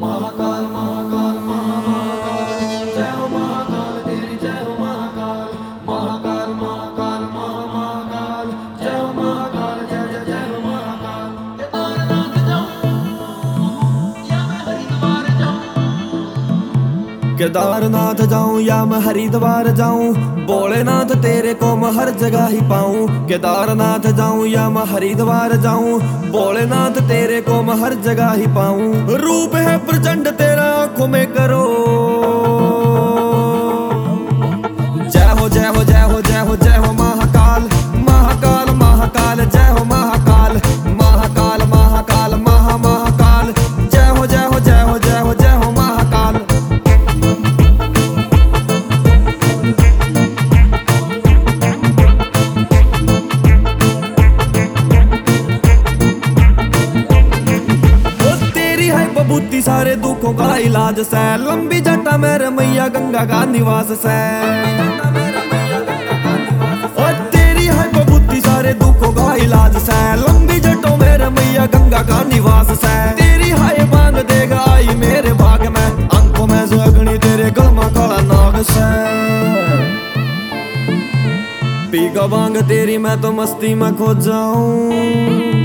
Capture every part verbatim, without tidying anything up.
महाकाल महाकाल महाकाल जय हो महाकाल तेरी जय हो महाकाल महाकाल महाकाल महाकाल जय हो महाकाल जय जय जय हो महाकाल। केदारनाथ जाऊं या मैं हरिद्वार जाऊं केदारनाथ जाऊं या मैं हरिद्वार जाऊं भोलेनाथ तेरे को मैं हर जगह ही पाऊं। केदारनाथ जाऊं या मैं हरिद्वार जाऊं भोलेनाथ तेरे को मैं हर जगह ही पाऊं। रूप है प्रचंड तेरा आंखों में करो जय हो जय हो जय हो जय हो जय हो महाकाल महाकाल महाकाल जय हो महाकाल महाकाल महाकाल महा महाकाल जय हो जय हो जय हो जय हो जय हो महाकाल। बुद्धि सारे दुखों का इलाज से लंबी जटा मेरे मैया गंगा का निवास से और तेरी है बुद्धि सारे दुखों का इलाज से लंबी जटों मेरे मैया गंगा का निवास से तेरी है बांग देगा आई मेरे भाग में अंकों में से अग्नि तेरे गलमा काला नाग से पीका बांग तेरी मैं तो मस्ती में खो जाऊं।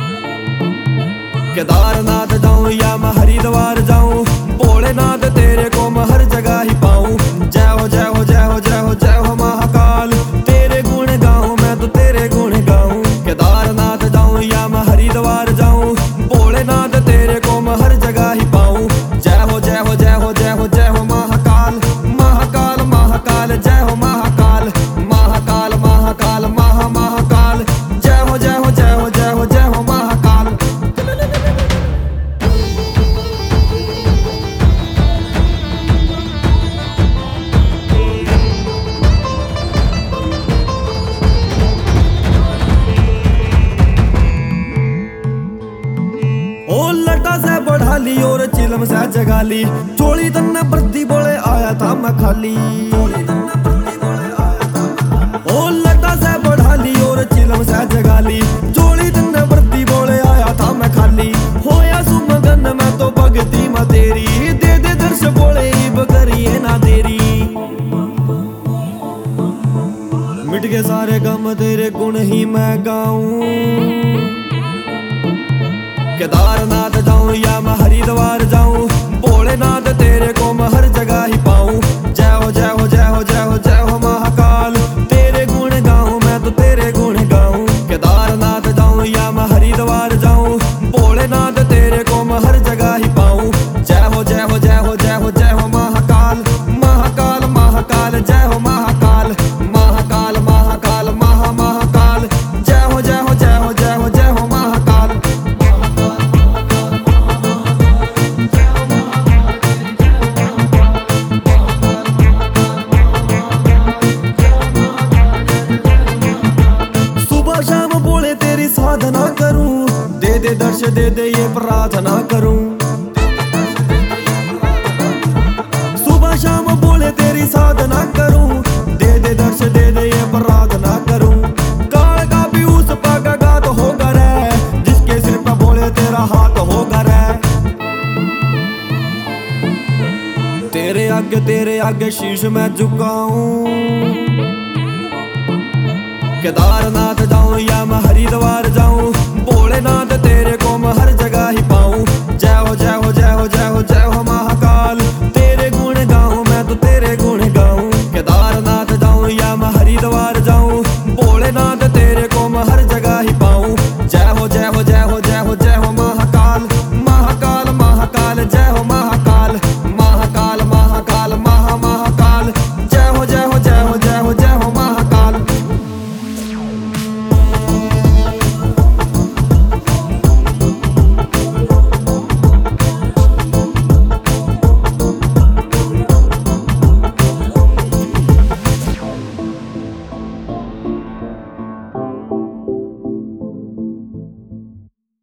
केदारनाथ जाऊं या मैं हरिद्वार जाऊं भोलेनाथ तेरे को मैं हर जगह ही पाऊं। जय हो जय हो जय हो जय हो जय हो महाकाल तेरे गुण गाऊं मैं तो तेरे गुण गाऊं। केदारनाथ जाऊं या मैं हरिद्वार जाऊं भोलेनाथ तेरे को मैं हर जगह ही पाऊं। जय हो जय हो जय हो जय हो जय हो महाकाल महाकाल महाकाल जय हो महाकाल महाकाल महाकाल महा महाकाल जय हो जय हो जय हो जय हो जय हो महाकाल। ओ लटा से बढ़ा ली और चिलम से जगा ली चोली तन्ने प्रति बोले आया था मैं खाली। ओ लटा से बढ़ा ली और चिलम से जगा ली चोली तन्ने प्रति बोले आया था मैं खाली। होया सुमगन मैं तो भगती मां तेरी दे दे दर्श बोले इब करिए ना देरी। मिट के सारे गम तेरे गुण ही मैं गाऊं। केदारनाथ जाऊं या मैं हरिद्वार जाऊं भोलेनाथ तेरे को मैं हर जगह ही पाऊं। जय हो जय हो जय हो जय हो जय हो महाकाल तेरे गुण गाऊं मैं तो तेरे गुण गाऊं। केदारनाथ जाऊं या मैं हरिद्वार जाऊं भोलेनाथ तेरे को मैं हर जगह ही पाऊं। जय हो जय हो जय हो जय हो जय हो महाकाल महाकाल महाकाल जय हो महाकाल महाकाल महाकाल महा महाकाल जय हो जय हो जय हो जय हो जय हो महाकाल। साधना करूं दे दे दर्श दे दे ये प्रार्थना करूं। सुबह शाम बोले तेरी साधना करूं दे दे दर्श दे दे ये प्रार्थना करूं। काल का भी उस पागा गात होगा रे जिसके सिर पर बोले तेरा हाथ होगा रे। तेरे आगे तेरे आगे शीश मैं झुकाऊं। केदारनाथ जाऊं या मैं हरिद्वार जाऊं भोलेनाथ तेरे को मैं हर जगह ही पाऊं। जय हो जय हो जय हो जय हो जय हो महाकाल तेरे गुण गाऊं मैं तो तेरे गुण गाऊं। केदारनाथ जाऊं या मैं हरिद्वार जाऊं भोलेनाथ